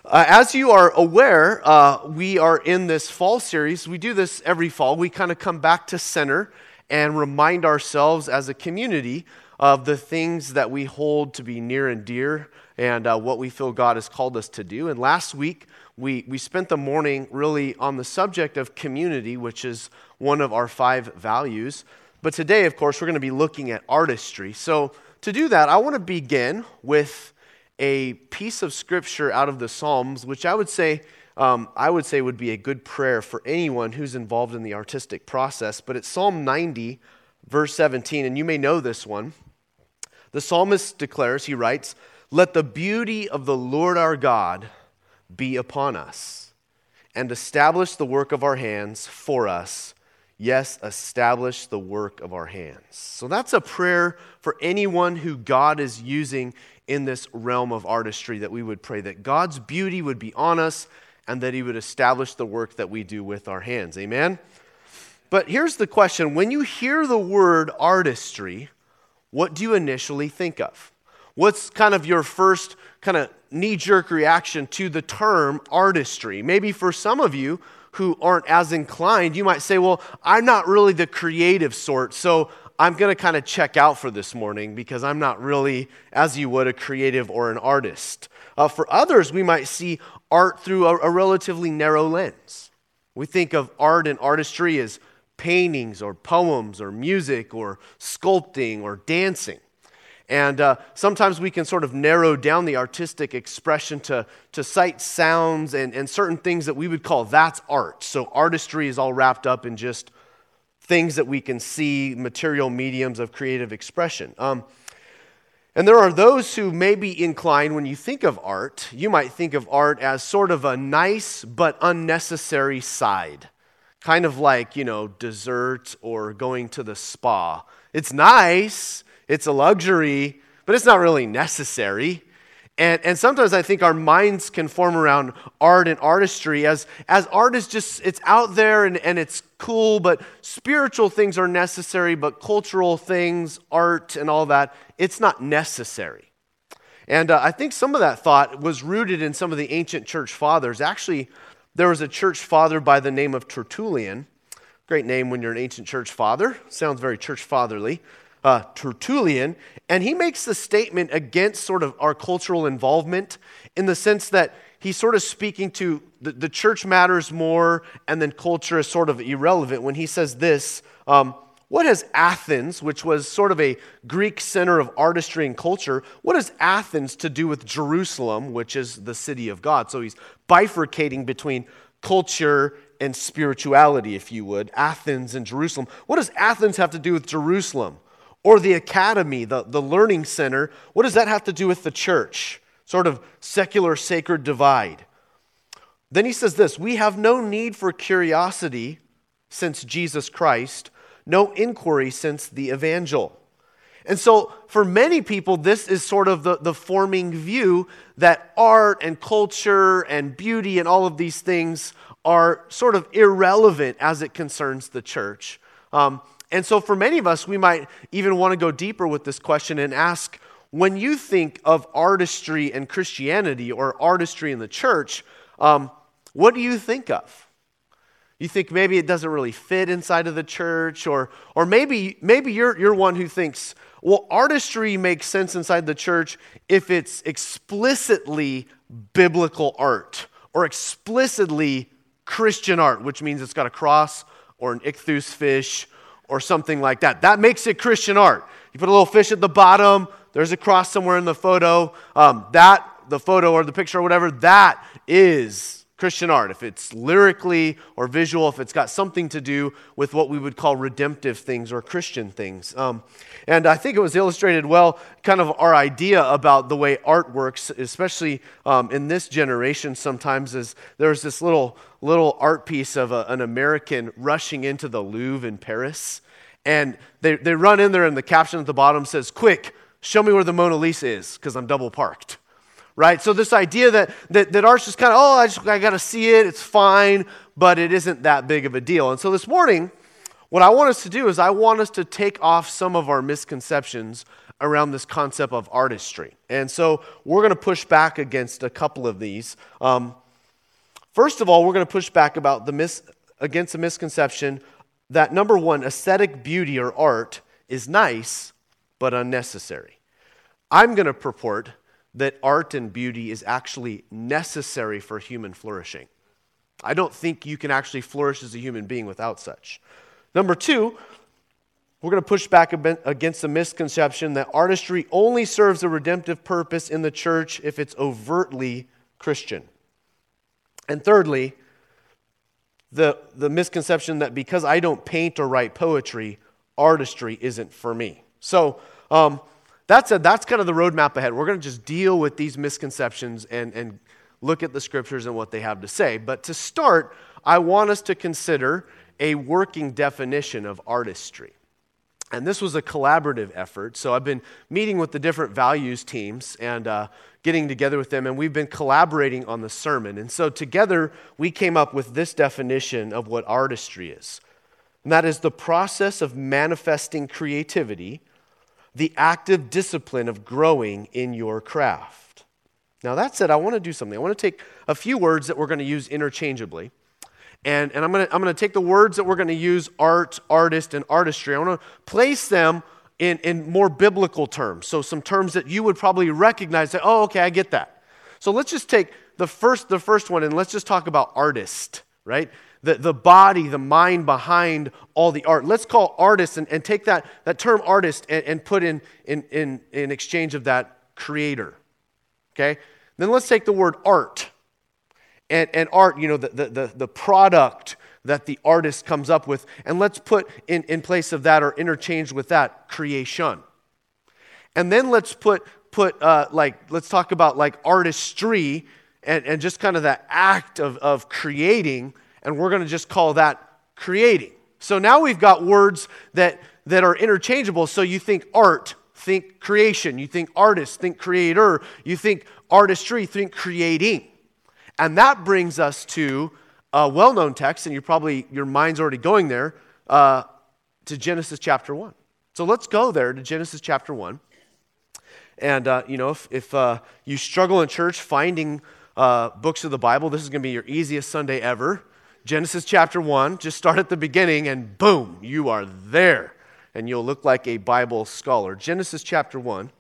As you are aware, we are in this fall series. We do this every fall. We kind of come back to center and remind ourselves as a community of the things that we hold to be near and dear and what we feel God has called us to do. And last week, we spent the morning really on the subject of community, which is one of our 5 values. But today, of course, we're going to be looking at artistry. So to do that, I want to begin with a piece of scripture out of the Psalms, which I would say would be a good prayer for anyone who's involved in the artistic process. But it's Psalm 90, verse 17, and you may know this one. The psalmist declares, he writes, "Let the beauty of the Lord our God be upon us, and establish the work of our hands for us. Yes, establish the work of our hands." So that's a prayer for anyone who God is using in this realm of artistry, that we would pray that God's beauty would be on us and that he would establish the work that we do with our hands. Amen? But here's the question. When you hear the word artistry, what do you initially think of? What's kind of your first kind of knee-jerk reaction to the term artistry? Maybe for some of you who aren't as inclined, you might say, well, I'm not really the creative sort, so I'm going to kind of check out for this morning because I'm not really, as you would, a creative or an artist. For others, we might see art through a relatively narrow lens. We think of art and artistry as paintings or poems or music or sculpting or dancing. And sometimes we can sort of narrow down the artistic expression to sight sounds and certain things that we would call that's art. So artistry is all wrapped up in just things that we can see, material mediums of creative expression. And there are those who may be inclined, when you think of art, you might think of art as sort of a nice but unnecessary side. Kind of like, dessert or going to the spa. It's nice, it's a luxury, but it's not really necessary. And sometimes I think our minds can form around art and artistry as art is just, it's out there and it's cool, but spiritual things are necessary, but cultural things, art and all that, it's not necessary. And I think some of that thought was rooted in some of the ancient church fathers. Actually, there was a church father by the name of Tertullian. Great name when you're an ancient church father. Sounds very church fatherly. Tertullian, and he makes the statement against sort of our cultural involvement in the sense that he's sort of speaking to the church matters more and then culture is sort of irrelevant when he says this, what has Athens, which was sort of a Greek center of artistry and culture, what has Athens to do with Jerusalem, which is the city of God? So he's bifurcating between culture and spirituality, if you would, Athens and Jerusalem. What does Athens have to do with Jerusalem? Or the academy, the learning center, what does that have to do with the church? Sort of secular sacred divide. Then he says this, we have no need for curiosity since Jesus Christ, no inquiry since the evangel. And so for many people, this is sort of the forming view that art and culture and beauty and all of these things are sort of irrelevant as it concerns the church. And so for many of us, we might even want to go deeper with this question and ask, when you think of artistry and Christianity or artistry in the church, what do you think of? You think maybe it doesn't really fit inside of the church, or maybe you're one who thinks, well, artistry makes sense inside the church if it's explicitly biblical art or explicitly Christian art, which means it's got a cross or an ichthus fish or something like that. That makes it Christian art. You put a little fish at the bottom, there's a cross somewhere in the photo. The photo or the picture or whatever, that is Christian art. If it's lyrically or visual, if it's got something to do with what we would call redemptive things or Christian things. And I think it was illustrated well, kind of our idea about the way art works, especially in this generation sometimes, is there's this little art piece of an American rushing into the Louvre in Paris. And they run in there and the caption at the bottom says, "Quick, show me where the Mona Lisa is, because I'm double parked." Right? So this idea that art's just kind of, I got to see it, it's fine, but it isn't that big of a deal. And so this morning, what I want us to do is I want us to take off some of our misconceptions around this concept of artistry. And so we're going to push back against a couple of these. First of all, we're going to push back against the misconception that, number one, aesthetic beauty or art is nice but unnecessary. I'm going to purport that art and beauty is actually necessary for human flourishing. I don't think you can actually flourish as a human being without such. Number two, we're going to push back against the misconception that artistry only serves a redemptive purpose in the church if it's overtly Christian. And thirdly, the misconception that because I don't paint or write poetry, artistry isn't for me. So that's kind of the roadmap ahead. We're going to just deal with these misconceptions and look at the scriptures and what they have to say. But to start, I want us to consider a working definition of artistry. And this was a collaborative effort. So I've been meeting with the different values teams and getting together with them, and we've been collaborating on the sermon. And so together, we came up with this definition of what artistry is. And that is the process of manifesting creativity, the active discipline of growing in your craft. Now that said, I want to do something. I want to take a few words that we're going to use interchangeably. And I'm going to take the words that we're going to use, art, artist, and artistry. I want to place them in more biblical terms. So some terms that you would probably recognize, say, oh, okay, I get that. So let's just take the first one and let's just talk about artist, right? The body, the mind behind all the art. Let's call artist and take that term artist and put in exchange of that creator, okay? Then let's take the word art. And art, the product that the artist comes up with, and let's put in place of that or interchange with that, creation. And then let's let's talk about like artistry and just kind of that act of creating, and we're going to just call that creating. So now we've got words that are interchangeable. So you think art, think creation. You think artist, think creator. You think artistry, think creating. And that brings us to a well-known text, and your mind's already going there, to Genesis chapter 1. So let's go there to Genesis chapter 1. And, if you struggle in church finding books of the Bible, this is going to be your easiest Sunday ever. Genesis chapter 1, just start at the beginning, and boom, you are there. And you'll look like a Bible scholar. Genesis chapter 1.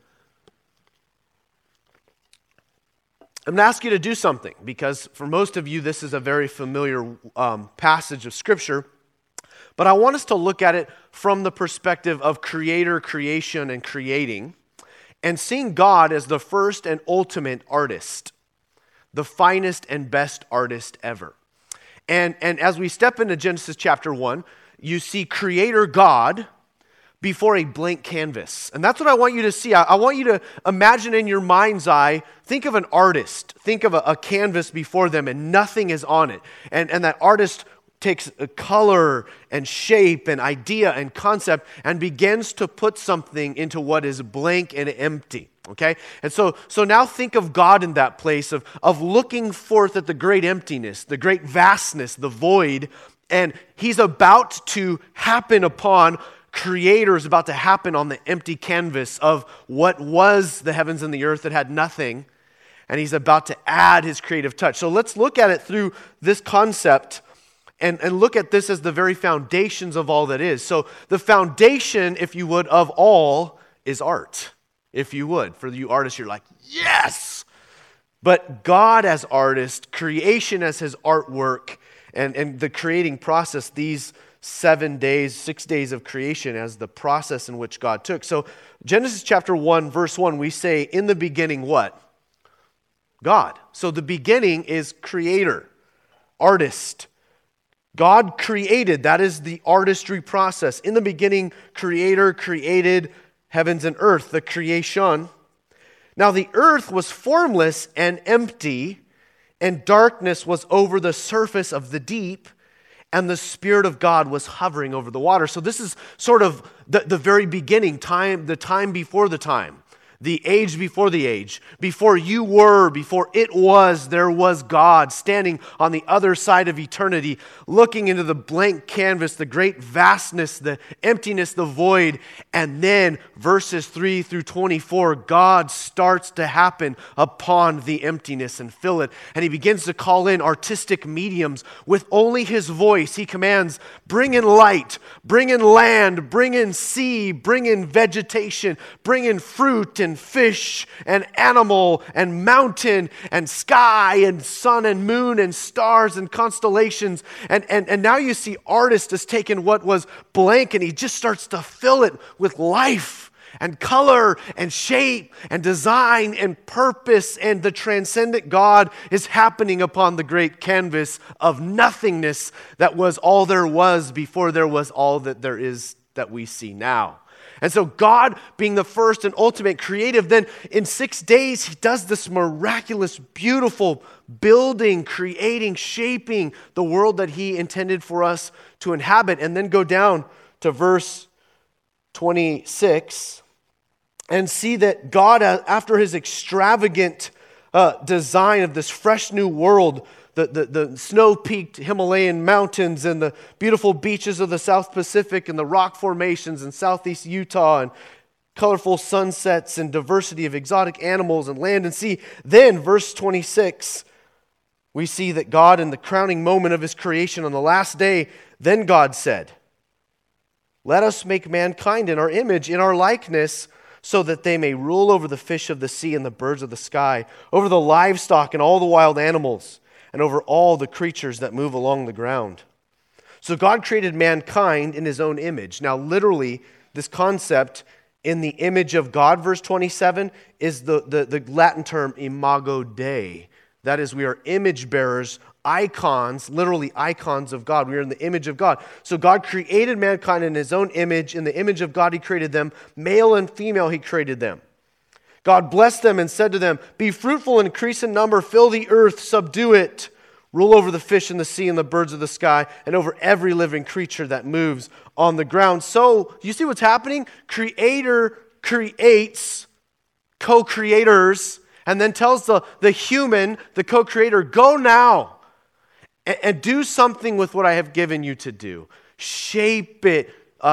I'm going to ask you to do something because for most of you, this is a very familiar passage of Scripture. But I want us to look at it from the perspective of creator, creation, and creating, and seeing God as the first and ultimate artist, the finest and best artist ever. And as we step into Genesis chapter 1, you see creator God before a blank canvas. And that's what I want you to see. I want you to imagine in your mind's eye, think of an artist. Think of a canvas before them and nothing is on it. And that artist takes a color and shape and idea and concept and begins to put something into what is blank and empty. Okay? And so now think of God in that place of looking forth at the great emptiness, the great vastness, the void, and he's about to happen upon Creator is about to happen on the empty canvas of what was the heavens and the earth that had nothing, and he's about to add his creative touch. So let's look at it through this concept and look at this as the very foundations of all that is. So the foundation, if you would, of all is art, if you would. For you artists, you're like, yes! But God as artist, creation as his artwork, and the creating process, these 6 days of creation as the process in which God took. So Genesis chapter 1, verse 1, we say, in the beginning what? God. So the beginning is creator, artist. God created. That is the artistry process. In the beginning, creator created heavens and earth, the creation. Now the earth was formless and empty, and darkness was over the surface of the deep, and the Spirit of God was hovering over the water. So this is sort of the very beginning, the time before the time. The age before the age. Before you were, before it was, there was God standing on the other side of eternity, looking into the blank canvas, the great vastness, the emptiness, the void. And then verses 3 through 24, God starts to happen upon the emptiness and fill it. And he begins to call in artistic mediums with only his voice. He commands, bring in light, bring in land, bring in sea, bring in vegetation, bring in fruit and fish and animal and mountain and sky and sun and moon and stars and constellations. And now you see artist has taken what was blank and he just starts to fill it with life and color and shape and design and purpose, and the transcendent God is happening upon the great canvas of nothingness that was all there was before there was all that there is that we see now. And so God, being the first and ultimate creative, then in 6 days, he does this miraculous, beautiful building, creating, shaping the world that he intended for us to inhabit. And then go down to verse 26 and see that God, after his extravagant design of this fresh new world, the snow-peaked Himalayan mountains and the beautiful beaches of the South Pacific and the rock formations in southeast Utah and colorful sunsets and diversity of exotic animals and land and sea. Then, verse 26, we see that God, in the crowning moment of his creation on the last day, then God said, "Let us make mankind in our image, in our likeness, so that they may rule over the fish of the sea and the birds of the sky, over the livestock and all the wild animals, and over all the creatures that move along the ground." So God created mankind in his own image. Now, literally, this concept in the image of God, verse 27, is the Latin term imago Dei. That is, we are image bearers, icons, literally icons of God. We are in the image of God. So God created mankind in his own image. In the image of God, he created them. Male and female, he created them. God blessed them and said to them, "Be fruitful, increase in number, fill the earth, subdue it, rule over the fish in the sea and the birds of the sky, and over every living creature that moves on the ground." So, you see what's happening? Creator creates co-creators and then tells the human, the co-creator, "Go now and do something with what I have given you to do. Shape it,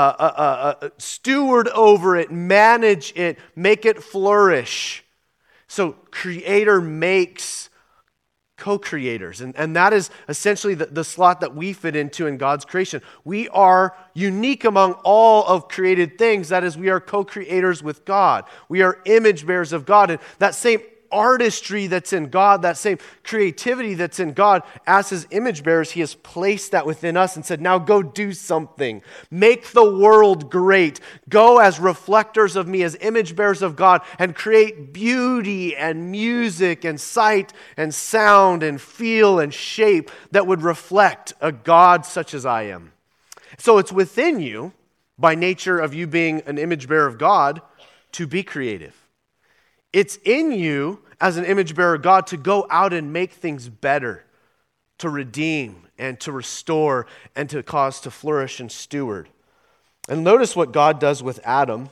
steward over it, manage it, make it flourish." So creator makes co-creators. And that is essentially the slot that we fit into in God's creation. We are unique among all of created things. That is, we are co-creators with God. We are image bearers of God. And that same artistry that's in God, that same creativity that's in God, as his image bearers, he has placed that within us and said, "Now go do something. Make the world great. Go as reflectors of me, as image bearers of God, and create beauty and music and sight and sound and feel and shape that would reflect a God such as I am." So it's within you, by nature of you being an image bearer of God, to be creative. It's in you as an image bearer of God to go out and make things better, to redeem and to restore and to cause to flourish and steward. And notice what God does with Adam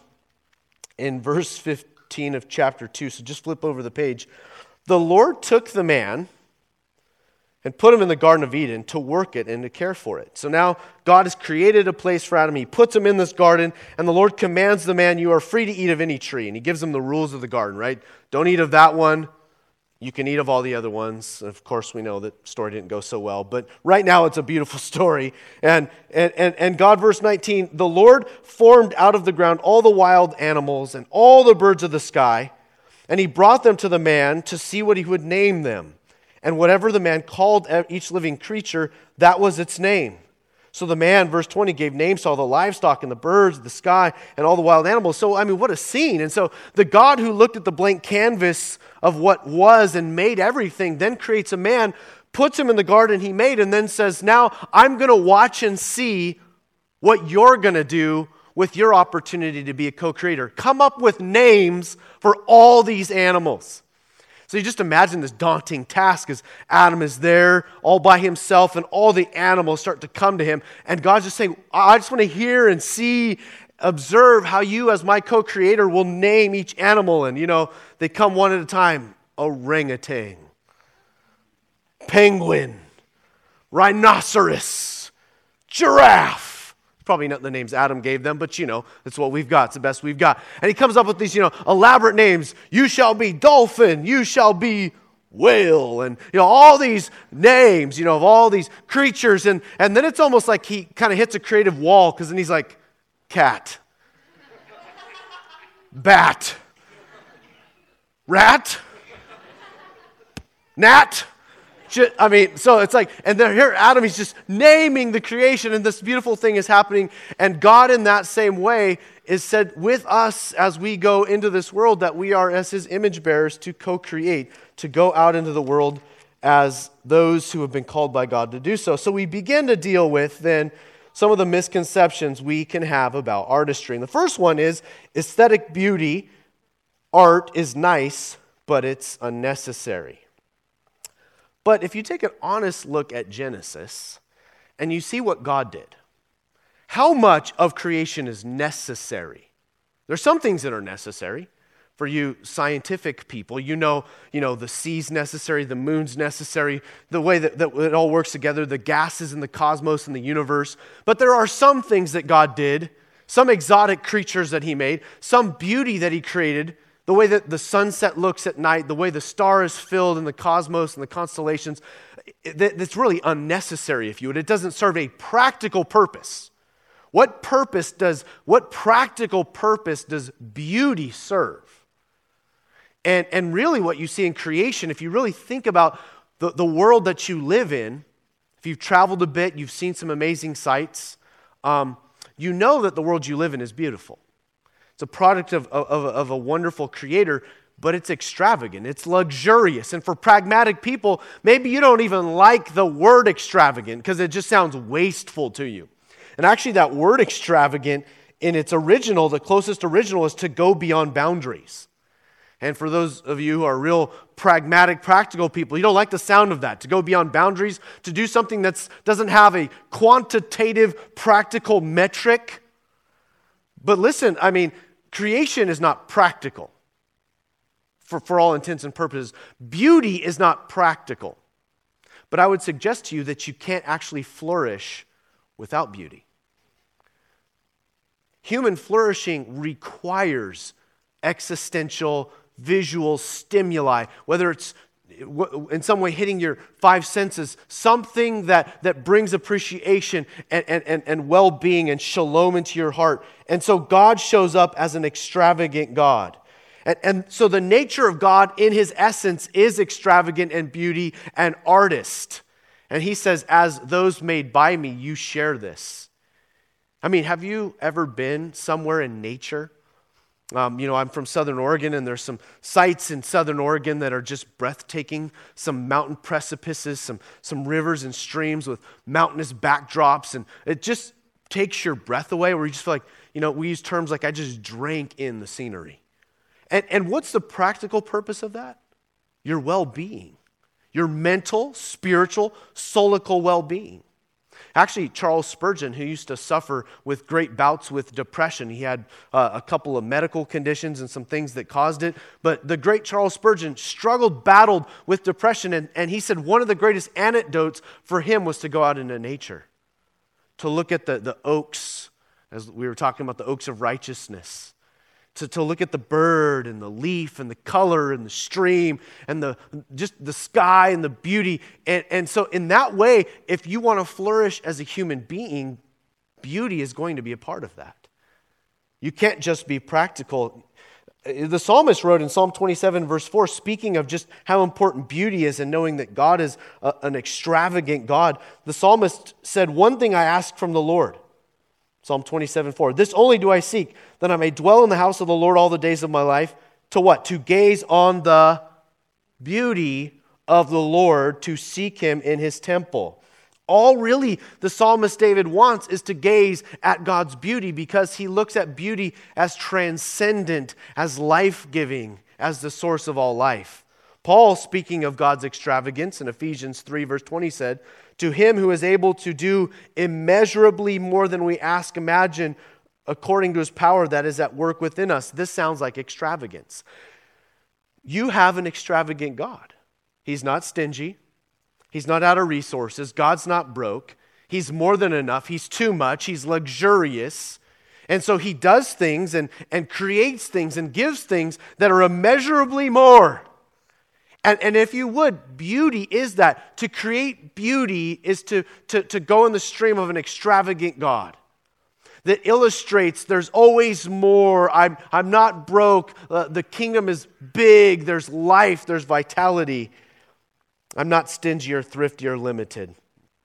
in verse 15 of chapter 2. So just flip over the page. "The Lord took the man and put him in the Garden of Eden to work it and to care for it." So now God has created a place for Adam. He puts him in this garden, and the Lord commands the man, "You are free to eat of any tree." And he gives him the rules of the garden, right? Don't eat of that one. You can eat of all the other ones. Of course, we know that story didn't go so well, but right now it's a beautiful story. And God, verse 19, "The Lord formed out of the ground all the wild animals and all the birds of the sky, and he brought them to the man to see what he would name them. And whatever the man called each living creature, that was its name. So the man," verse 20, "gave names to all the livestock and the birds of the sky and all the wild animals." So, what a scene. And so the God who looked at the blank canvas of what was and made everything, then creates a man, puts him in the garden he made, and then says, "Now I'm going to watch and see what you're going to do with your opportunity to be a co-creator. Come up with names for all these animals." So you just imagine this daunting task as Adam is there all by himself and all the animals start to come to him. And God's just saying, "I just want to hear and see observe how you, as my co-creator, will name each animal. And, they come one at a time. Orangutan, penguin, rhinoceros, giraffe. Probably not the names Adam gave them, but that's what we've got. It's the best we've got. And he comes up with these, elaborate names. You shall be dolphin. You shall be whale. And, all these names, of all these creatures. And then it's almost like he kind of hits a creative wall, because then he's like, cat, bat, rat, gnat. So it's like, and then here Adam, he's just naming the creation, and this beautiful thing is happening. And God, in that same way, is said with us as we go into this world, that we are as his image bearers to co-create, to go out into the world as those who have been called by God to do so. So we begin to deal with then some of the misconceptions we can have about artistry. And the first one is aesthetic beauty. Art is nice, but it's unnecessary. But if you take an honest look at Genesis and you see what God did, how much of creation is necessary? There's some things that are necessary. For you scientific people, the sea's necessary, the moon's necessary, the way that it all works together, the gases in the cosmos and the universe. But there are some things that God did, some exotic creatures that he made, some beauty that he created, the way that the sunset looks at night, the way the star is filled in the cosmos and the constellations, that's really unnecessary, if you would. It doesn't serve a practical purpose. What practical purpose does beauty serve? And really what you see in creation, if you really think about the world that you live in, if you've traveled a bit, you've seen some amazing sights, you know that the world you live in is beautiful. It's a product of a wonderful creator, but it's extravagant. It's luxurious. And for pragmatic people, maybe you don't even like the word extravagant because it just sounds wasteful to you. And actually that word extravagant in its original, the closest original, is to go beyond boundaries. And for those of you who are real pragmatic, practical people, you don't like the sound of that, to go beyond boundaries, to do something that doesn't have a quantitative, practical metric. But listen, creation is not practical for all intents and purposes. Beauty is not practical. But I would suggest to you that you can't actually flourish without beauty. Human flourishing requires existential, visual stimuli, whether it's in some way hitting your five senses, something that brings appreciation and well-being and shalom into your heart. And so God shows up as an extravagant God. And so the nature of God in his essence is extravagant and beauty and artist. And he says, as those made by me, you share this. Have you ever been somewhere in nature? I'm from Southern Oregon, and there's some sites in Southern Oregon that are just breathtaking. Some mountain precipices, some rivers and streams with mountainous backdrops, and it just takes your breath away, where you just feel like, we use terms like I just drank in the scenery. And what's the practical purpose of that? Your well-being. Your mental, spiritual, soulical well-being. Actually, Charles Spurgeon, who used to suffer with great bouts with depression, he had a couple of medical conditions and some things that caused it, but the great Charles Spurgeon battled with depression, and he said one of the greatest antidotes for him was to go out into nature, to look at the oaks, as we were talking about the oaks of righteousness, to look at the bird and the leaf and the color and the stream and just the sky and the beauty. And so in that way, if you want to flourish as a human being, beauty is going to be a part of that. You can't just be practical. The psalmist wrote in Psalm 27, verse 4, speaking of just how important beauty is and knowing that God is an extravagant God, the psalmist said, one thing I ask from the Lord, Psalm 27:4. This only do I seek, that I may dwell in the house of the Lord all the days of my life. To what? To gaze on the beauty of the Lord, to seek him in his temple. All really the psalmist David wants is to gaze at God's beauty, because he looks at beauty as transcendent, as life-giving, as the source of all life. Paul, speaking of God's extravagance in Ephesians 3, verse 20, said, to him who is able to do immeasurably more than we ask, imagine, according to his power that is at work within us. This sounds like extravagance. You have an extravagant God. He's not stingy. He's not out of resources. God's not broke. He's more than enough. He's too much. He's luxurious. And so he does things and creates things and gives things that are immeasurably more. And if you would, beauty is that. To create beauty is to go in the stream of an extravagant God that illustrates there's always more. I'm not broke. The kingdom is big. There's life. There's vitality. I'm not stingy or thrifty or limited.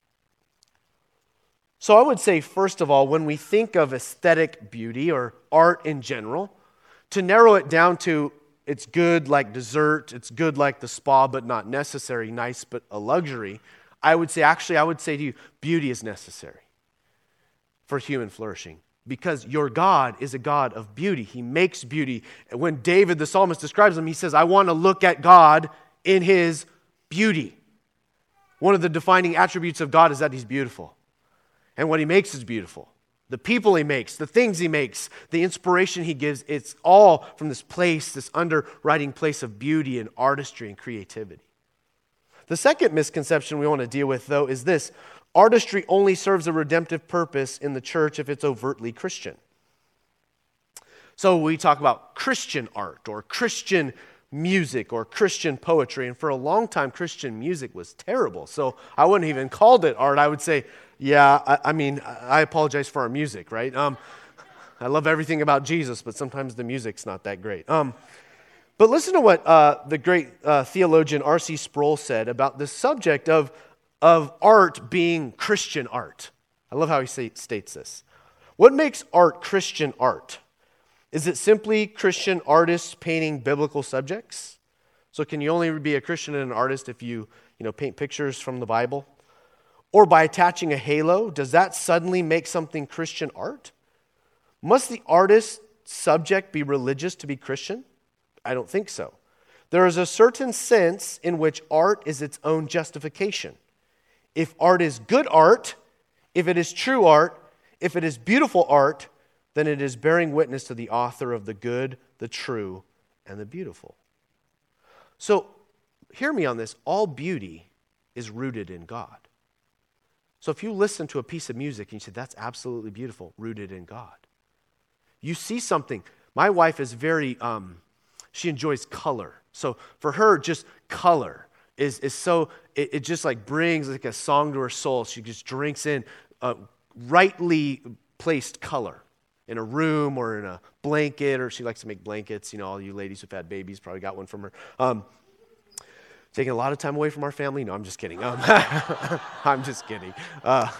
So I would say, first of all, when we think of aesthetic beauty or art in general, to narrow it down to it's good like dessert, it's good like the spa, but not necessary, nice but a luxury, I would say to you, beauty is necessary for human flourishing. Because your God is a God of beauty. He makes beauty. When David, the psalmist, describes him, he says, I want to look at God in his beauty. One of the defining attributes of God is that he's beautiful. And what he makes is beautiful. The people he makes, the things he makes, the inspiration he gives, it's all from this place, this underwriting place of beauty and artistry and creativity. The second misconception we want to deal with, though, is this. Artistry only serves a redemptive purpose in the church if it's overtly Christian. So we talk about Christian art or Christian music or Christian poetry, and for a long time, Christian music was terrible. So I wouldn't even called it art. I would say, I apologize for our music, right? I love everything about Jesus, but sometimes the music's not that great. But listen to what the great theologian R.C. Sproul said about the subject of art being Christian art. I love how he states this. What makes art Christian art? Is it simply Christian artists painting biblical subjects? So can you only be a Christian and an artist if you paint pictures from the Bible? Or by attaching a halo, does that suddenly make something Christian art? Must the artist's subject be religious to be Christian? I don't think so. There is a certain sense in which art is its own justification. If art is good art, if it is true art, if it is beautiful art, then it is bearing witness to the author of the good, the true, and the beautiful. So, hear me on this. All beauty is rooted in God. So if you listen to a piece of music and you say, that's absolutely beautiful, rooted in God. You see something. My wife is very, she enjoys color. So for her, just color is so, it just like brings like a song to her soul. She just drinks in rightly placed color in a room or in a blanket, or she likes to make blankets. All you ladies who've had babies probably got one from her. Taking a lot of time away from our family? No, I'm just kidding. I'm just kidding. But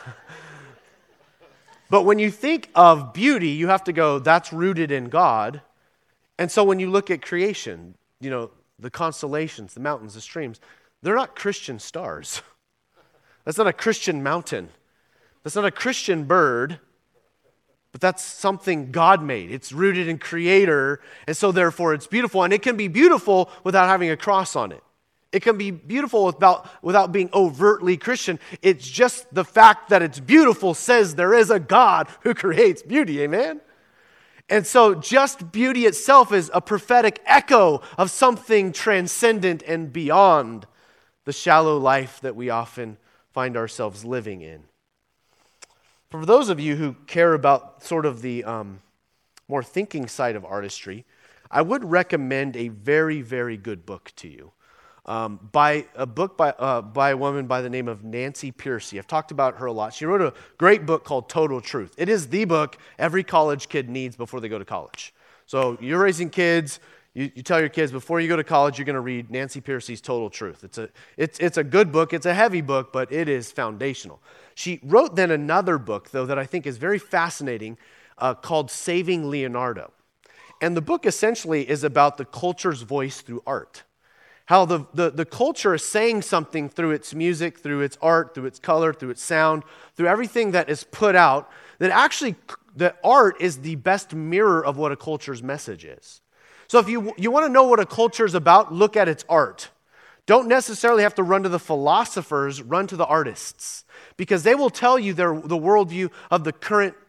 when you think of beauty, you have to go, that's rooted in God. And so when you look at creation, the constellations, the mountains, the streams, they're not Christian stars. That's not a Christian mountain. That's not a Christian bird. But that's something God made. It's rooted in Creator, and so therefore it's beautiful. And it can be beautiful without having a cross on it. It can be beautiful without being overtly Christian. It's just the fact that it's beautiful says there is a God who creates beauty, amen? And so just beauty itself is a prophetic echo of something transcendent and beyond the shallow life that we often find ourselves living in. For those of you who care about sort of the more thinking side of artistry, I would recommend a very, very good book to you. By a woman by the name of Nancy Pearcey. I've talked about her a lot. She wrote a great book called Total Truth. It is the book every college kid needs before they go to college. So you're raising kids, you tell your kids before you go to college you're going to read Nancy Pearcey's Total Truth. It's a good book, it's a heavy book, but it is foundational. She wrote then another book, though, that I think is very fascinating called Saving Leonardo. And the book essentially is about the culture's voice through art. How the culture is saying something through its music, through its art, through its color, through its sound, through everything that is put out, that actually the art is the best mirror of what a culture's message is. So if you want to know what a culture is about, look at its art. Don't necessarily have to run to the philosophers, run to the artists. Because they will tell you the worldview of the current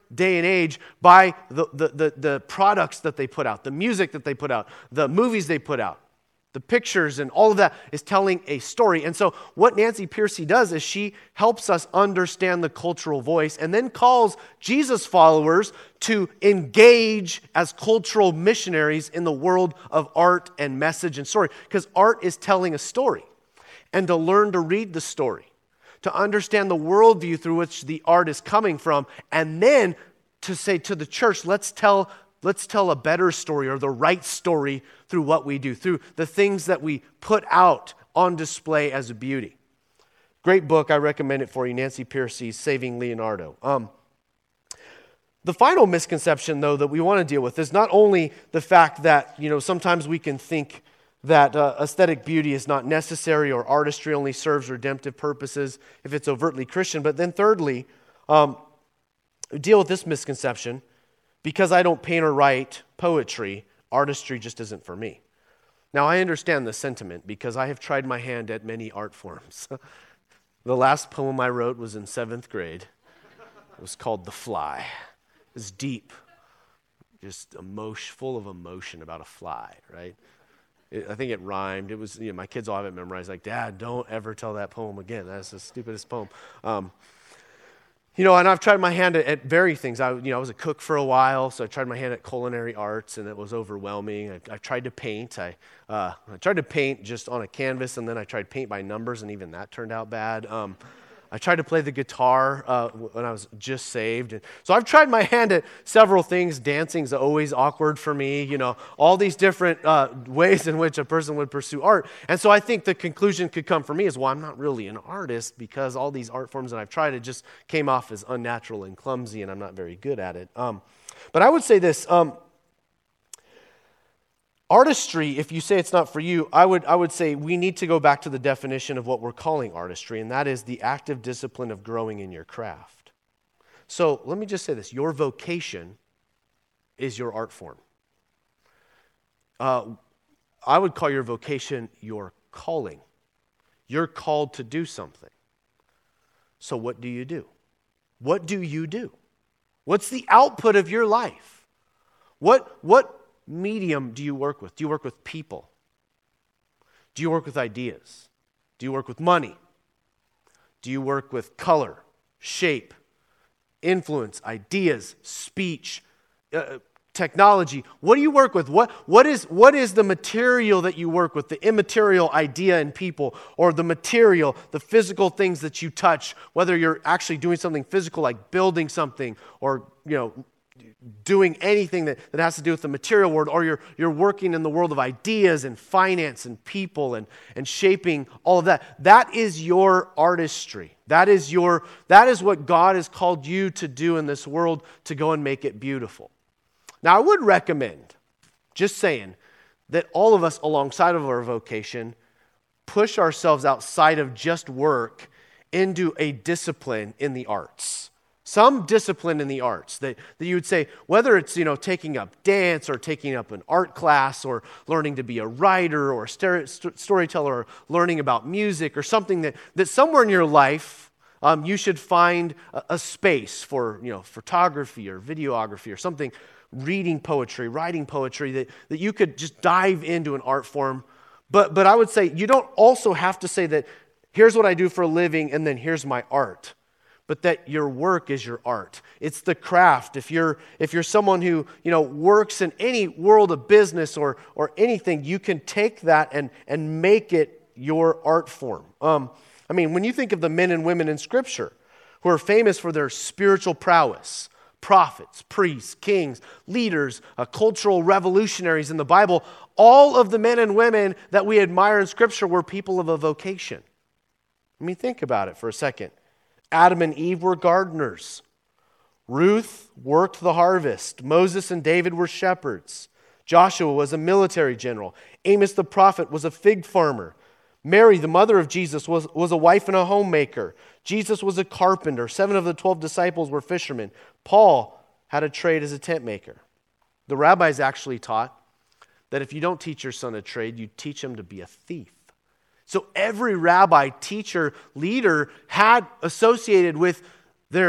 day and age by the products that they put out, the music that they put out, the movies they put out. The pictures and all of that is telling a story. And so what Nancy Pearcey does is she helps us understand the cultural voice and then calls Jesus followers to engage as cultural missionaries in the world of art and message and story. Because art is telling a story. And to learn to read the story, to understand the worldview through which the art is coming from, and then to say to the church, let's tell a better story or the right story through what we do, through the things that we put out on display as a beauty. Great book. I recommend it for you, Nancy Pearcey's Saving Leonardo. The final misconception, though, that we want to deal with is not only the fact that, sometimes we can think that aesthetic beauty is not necessary or artistry only serves redemptive purposes if it's overtly Christian, but then thirdly, deal with this misconception. Because I don't paint or write poetry, artistry just isn't for me. Now, I understand the sentiment because I have tried my hand at many art forms. The last poem I wrote was in 7th grade. It was called The Fly. It was deep, just full of emotion about a fly, right? I think it rhymed. It was, my kids all have it memorized. Like, Dad, don't ever tell that poem again. That's the stupidest poem. And I've tried my hand at various things. I was a cook for a while, so I tried my hand at culinary arts, and it was overwhelming. I tried to paint. I tried to paint just on a canvas, and then I tried paint by numbers, and even that turned out bad. I tried to play the guitar when I was just saved. And so I've tried my hand at several things. Dancing's always awkward for me, all these different ways in which a person would pursue art. And so I think the conclusion could come for me is, well, I'm not really an artist because all these art forms that I've tried, it just came off as unnatural and clumsy, and I'm not very good at it. But I would say this, artistry, if you say it's not for you, I would say we need to go back to the definition of what we're calling artistry, and that is the active discipline of growing in your craft. So let me just say this. Your vocation is your art form. I would call your vocation your calling. You're called to do something. So what do you do? What do you do? What's the output of your life? What medium do you work with? Do you work with people? Do you work with ideas? Do you work with money? Do you work with color, shape, influence, ideas, speech, technology? What do you work with? What is the material that you work with, the immaterial idea in people, or the material, the physical things that you touch, whether you're actually doing something physical like building something or, doing anything that has to do with the material world, or you're working in the world of ideas and finance and people and shaping all of that. That is your artistry. That is what God has called you to do in this world, to go and make it beautiful. Now, I would recommend, just saying, that all of us alongside of our vocation push ourselves outside of just work into a discipline in the arts. Some discipline in the arts that you would say, whether it's taking up dance or taking up an art class or learning to be a writer or a storyteller or learning about music or something that somewhere in your life you should find a space for photography or videography or something, reading poetry, writing poetry, that you could just dive into an art form. But I would say you don't also have to say that here's what I do for a living and then here's my art. But that your work is your art. It's the craft. If you're someone who works in any world of business or anything, you can take that and make it your art form. When you think of the men and women in Scripture who are famous for their spiritual prowess, prophets, priests, kings, leaders, cultural revolutionaries in the Bible, all of the men and women that we admire in Scripture were people of a vocation. Think about it for a second. Adam and Eve were gardeners. Ruth worked the harvest. Moses and David were shepherds. Joshua was a military general. Amos the prophet was a fig farmer. Mary, the mother of Jesus, was a wife and a homemaker. Jesus was a carpenter. 7 of the 12 disciples were fishermen. Paul had a trade as a tent maker. The rabbis actually taught that if you don't teach your son a trade, you teach him to be a thief. So every rabbi, teacher, leader had associated with their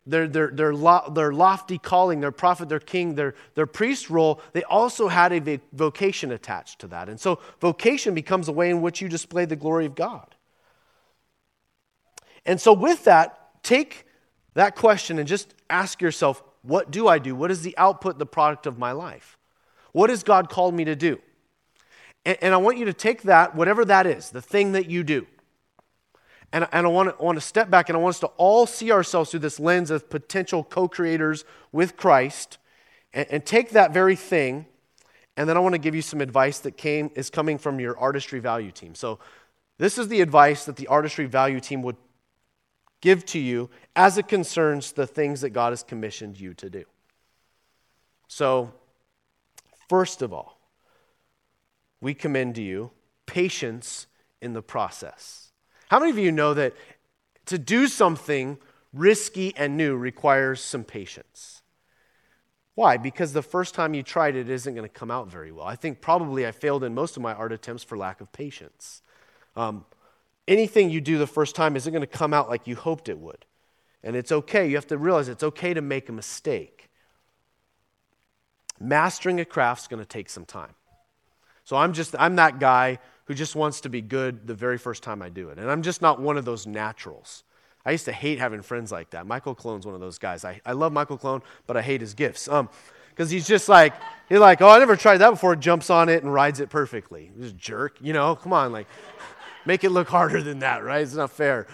their lofty calling, their prophet, their king, their priest role, they also had a vocation attached to that. And so vocation becomes a way in which you display the glory of God. And so with that, take that question and just ask yourself, what do I do? What is the output, the product of my life? What has God called me to do? And I want you to take that, whatever that is, the thing that you do. And I want to step back, and I want us to all see ourselves through this lens of potential co-creators with Christ, and take that very thing, and then I want to give you some advice that is coming from your artistry value team. So this is the advice that the artistry value team would give to you as it concerns the things that God has commissioned you to do. So, first of all, we commend to you patience in the process. How many of you know that to do something risky and new requires some patience? Why? Because the first time you tried it isn't going to come out very well. I think probably I failed in most of my art attempts for lack of patience. Anything you do the first time isn't going to come out like you hoped it would. And it's okay. You have to realize it's okay to make a mistake. Mastering a craft's going to take some time. So I'm that guy who just wants to be good the very first time I do it. And I'm just not one of those naturals. I used to hate having friends like that. Michael Clone's one of those guys. I love Michael Clone, but I hate his gifts. Because he's just like, oh, I never tried that before, jumps on it and rides it perfectly. He's a jerk, come on, make it look harder than that, right? It's not fair.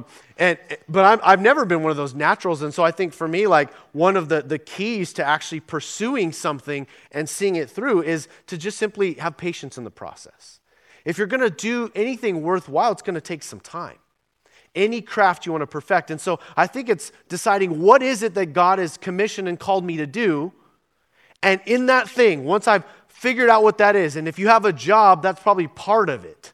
But I've never been one of those naturals, and so I think for me, one of the keys to actually pursuing something and seeing it through is to just simply have patience in the process. If you're going to do anything worthwhile, it's going to take some time. Any craft you want to perfect. And so I think it's deciding what is it that God has commissioned and called me to do, and in that thing, once I've figured out what that is, and if you have a job, that's probably part of it.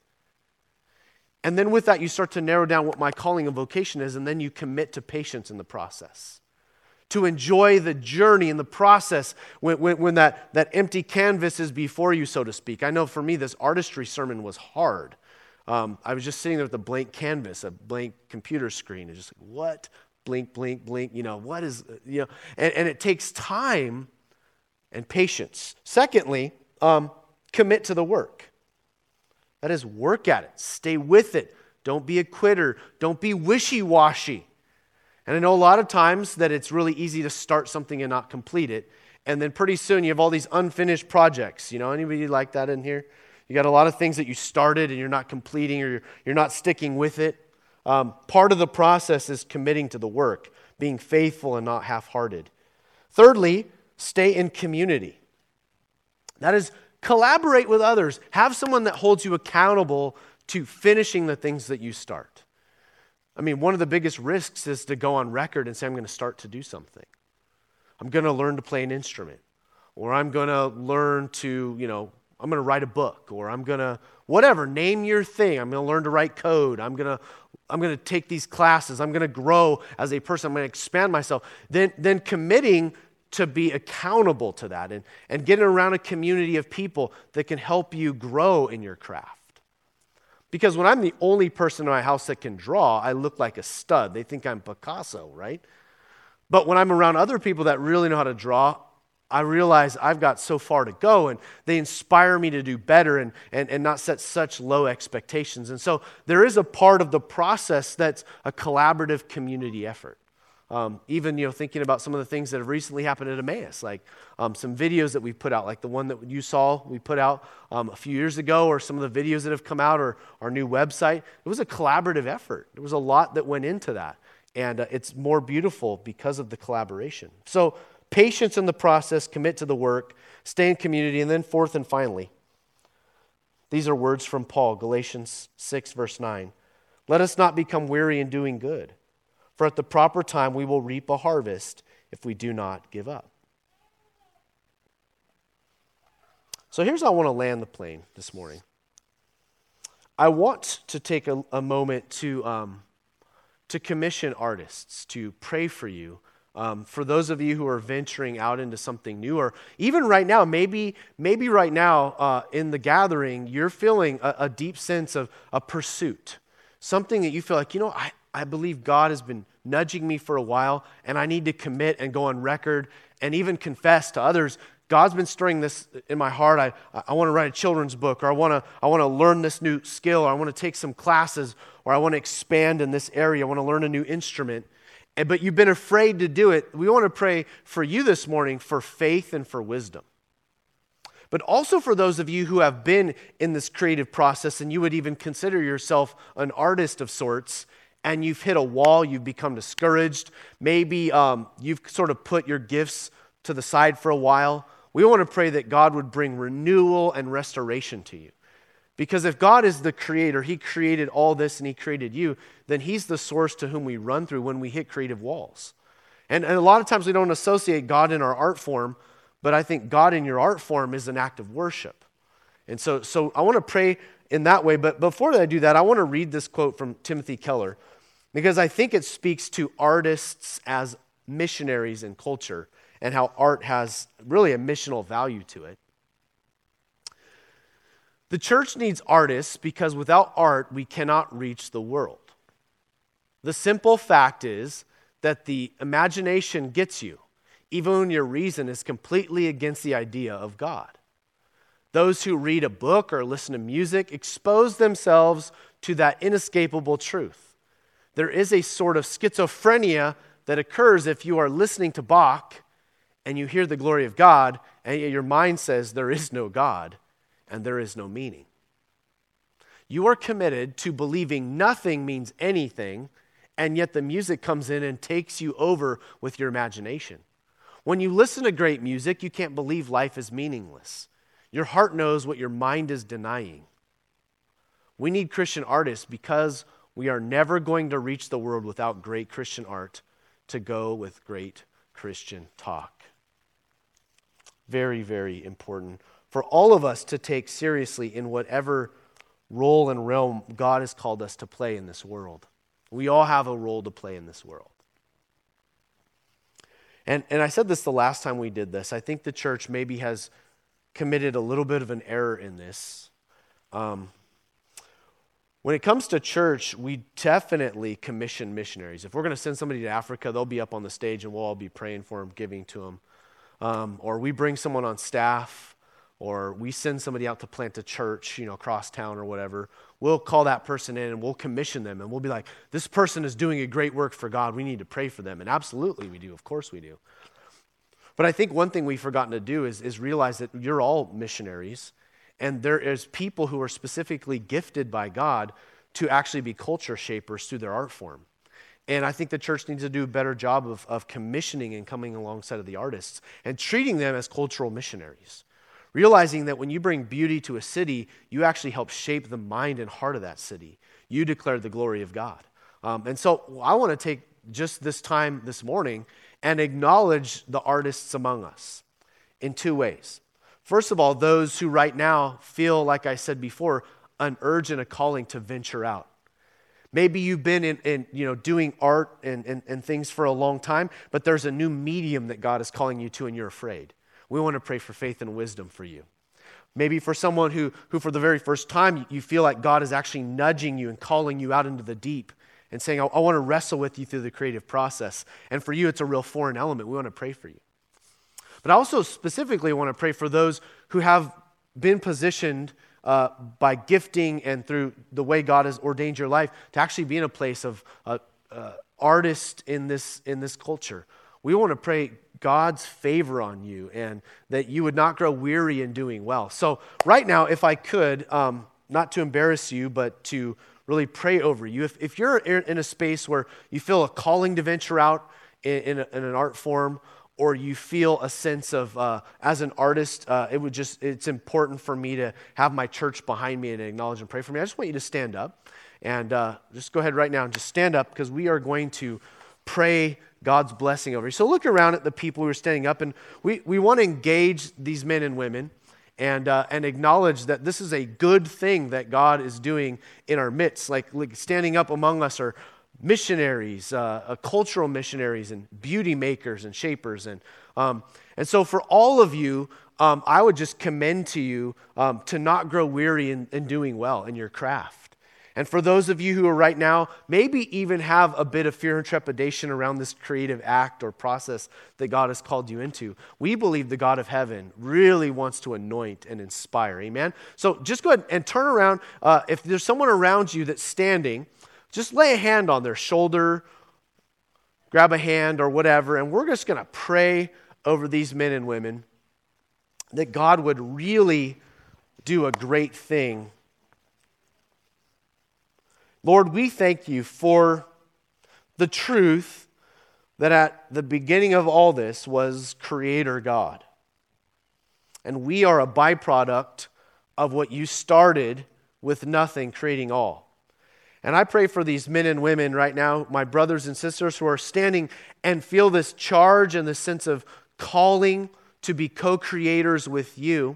And then with that, you start to narrow down what my calling and vocation is, and then you commit to patience in the process. To enjoy the journey and the process when that empty canvas is before you, so to speak. I know for me, this artistry sermon was hard. I was just sitting there with a blank canvas, a blank computer screen, and just what? Blink, blink, blink, what is, and it takes time and patience. Secondly, commit to the work. That is, work at it. Stay with it. Don't be a quitter. Don't be wishy-washy. And I know a lot of times that it's really easy to start something and not complete it. And then pretty soon you have all these unfinished projects. Anybody like that in here? You got a lot of things that you started and you're not completing, or you're not sticking with it. Part of the process is committing to the work, being faithful and not half-hearted. Thirdly, stay in community. That is, collaborate with others. Have someone that holds you accountable to finishing the things that you start. One of the biggest risks is to go on record and say, I'm going to start to do something. I'm going to learn to play an instrument. Or I'm going to learn to, I'm going to write a book. Or I'm going to, whatever, name your thing. I'm going to learn to write code. I'm going to take these classes. I'm going to grow as a person. I'm going to expand myself. Then committing to be accountable to that and getting around a community of people that can help you grow in your craft. Because when I'm the only person in my house that can draw, I look like a stud. They think I'm Picasso, right? But when I'm around other people that really know how to draw, I realize I've got so far to go, and they inspire me to do better and not set such low expectations. And so there is a part of the process that's a collaborative community effort. Even thinking about some of the things that have recently happened at Emmaus, like some videos that we put out, like the one that you saw we put out a few years ago, or some of the videos that have come out, or our new website. It was a collaborative effort. There was a lot that went into that, and it's more beautiful because of the collaboration. So patience in the process, commit to the work, stay in community, and then fourth and finally, these are words from Paul, Galatians 6, verse 9. Let us not become weary in doing good, for at the proper time we will reap a harvest if we do not give up. So here's how I want to land the plane this morning. I want to take a moment to commission artists to pray for you. For those of you who are venturing out into something new, or even right now, maybe right now in the gathering, you're feeling a deep sense of a pursuit. Something that you feel like, I believe God has been nudging me for a while, and I need to commit and go on record and even confess to others, God's been stirring this in my heart. I want to write a children's book, or I want to learn this new skill, or I want to take some classes, or I want to expand in this area. I want to learn a new instrument. But you've been afraid to do it. We want to pray for you this morning for faith and for wisdom. But also for those of you who have been in this creative process and you would even consider yourself an artist of sorts, and you've hit a wall, you've become discouraged, maybe you've sort of put your gifts to the side for a while. We want to pray that God would bring renewal and restoration to you. Because if God is the creator, he created all this and he created you, then he's the source to whom we run through when we hit creative walls. And a lot of times we don't associate God in our art form, but I think God in your art form is an act of worship. And so I want to pray in that way. But before I do that, I want to read this quote from Timothy Keller, because I think it speaks to artists as missionaries in culture and how art has really a missional value to it. The church needs artists because without art, we cannot reach the world. The simple fact is that the imagination gets you, even when your reason is completely against the idea of God. Those who read a book or listen to music expose themselves to that inescapable truth. There is a sort of schizophrenia that occurs if you are listening to Bach and you hear the glory of God, and yet your mind says there is no God and there is no meaning. You are committed to believing nothing means anything, and yet the music comes in and takes you over with your imagination. When you listen to great music, you can't believe life is meaningless. Your heart knows what your mind is denying. We need Christian artists because we are never going to reach the world without great Christian art to go with great Christian talk. Very, very important for all of us to take seriously in whatever role and realm God has called us to play in this world. We all have a role to play in this world. And I said this the last time we did this. I think the church maybe has committed a little bit of an error in this. When it comes to church, we definitely commission missionaries. If we're going to send somebody to Africa, they'll be up on the stage and we'll all be praying for them, giving to them. Or we bring someone on staff, or we send somebody out to plant a church, across town or whatever. We'll call that person in and we'll commission them, and we'll be like, this person is doing a great work for God. We need to pray for them. And absolutely we do. Of course we do. But I think one thing we've forgotten to do is realize that you're all missionaries, and there is people who are specifically gifted by God to actually be culture shapers through their art form. And I think the church needs to do a better job of commissioning and coming alongside of the artists and treating them as cultural missionaries. Realizing that when you bring beauty to a city, you actually help shape the mind and heart of that city. You declare the glory of God. And so I want to take just this time this morning and acknowledge the artists among us in two ways. First of all, those who right now feel, like I said before, an urge and a calling to venture out. Maybe you've been in doing art and things for a long time, but there's a new medium that God is calling you to and you're afraid. We want to pray for faith and wisdom for you. Maybe for someone who for the very first time, you feel like God is actually nudging you and calling you out into the deep and saying, I want to wrestle with you through the creative process. And for you, it's a real foreign element. We want to pray for you. But I also specifically want to pray for those who have been positioned by gifting and through the way God has ordained your life to actually be in a place of artist in this culture. We want to pray God's favor on you and that you would not grow weary in doing well. So right now, if I could, not to embarrass you, but to really pray over you. If you're in a space where you feel a calling to venture out in an art form, or you feel a sense of, as an artist, it's important for me to have my church behind me and acknowledge and pray for me. I just want you to stand up and just go ahead right now and just stand up, because we are going to pray God's blessing over you. So look around at the people who are standing up, and we want to engage these men and women and acknowledge that this is a good thing that God is doing in our midst. Like standing up among us are missionaries, cultural missionaries, and beauty makers and shapers. And so for all of you, I would just commend to you to not grow weary in doing well in your craft. And for those of you who are right now, maybe even have a bit of fear and trepidation around this creative act or process that God has called you into, we believe the God of heaven really wants to anoint and inspire. Amen? So just go ahead and turn around. If there's someone around you that's standing, just lay a hand on their shoulder, grab a hand or whatever, and we're just going to pray over these men and women that God would really do a great thing. Lord, we thank you for the truth that at the beginning of all this was Creator God. And we are a byproduct of what you started with nothing, creating all. And I pray for these men and women right now, my brothers and sisters who are standing and feel this charge and this sense of calling to be co-creators with you.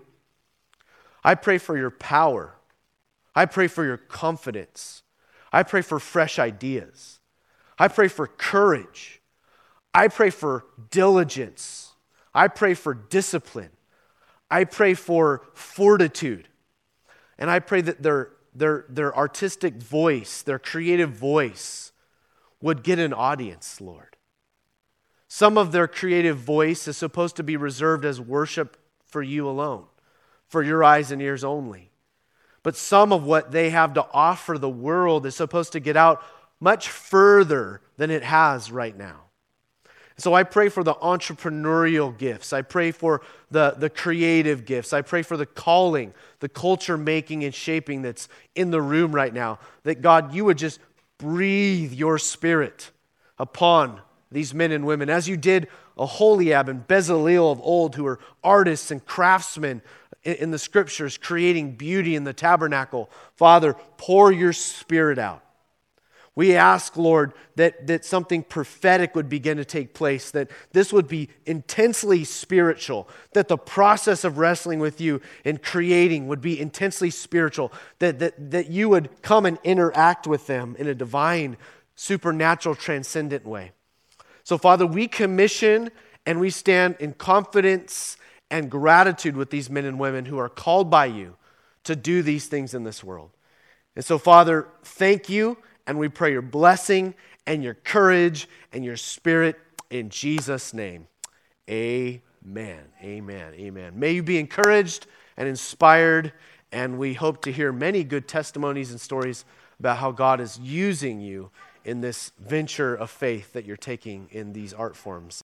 I pray for your power. I pray for your confidence. I pray for fresh ideas. I pray for courage. I pray for diligence. I pray for discipline. I pray for fortitude. And I pray that their artistic voice, their creative voice would get an audience, Lord. Some of their creative voice is supposed to be reserved as worship for you alone, for your eyes and ears only. But some of what they have to offer the world is supposed to get out much further than it has right now. So I pray for the entrepreneurial gifts. I pray for the creative gifts. I pray for the calling, the culture making and shaping that's in the room right now. That God, you would just breathe your spirit upon these men and women, as you did Aholiab and Bezaleel of old, who were artists and craftsmen in the scriptures, creating beauty in the tabernacle. Father, pour your spirit out. We ask, Lord, that something prophetic would begin to take place, that this would be intensely spiritual, that the process of wrestling with you and creating would be intensely spiritual, that you would come and interact with them in a divine, supernatural, transcendent way. So, Father, we commission and we stand in confidence and gratitude with these men and women who are called by you to do these things in this world. And so, Father, thank you, and we pray your blessing and your courage and your spirit in Jesus' name. Amen, amen, amen. May you be encouraged and inspired, and we hope to hear many good testimonies and stories about how God is using you in this venture of faith that you're taking in these art forms.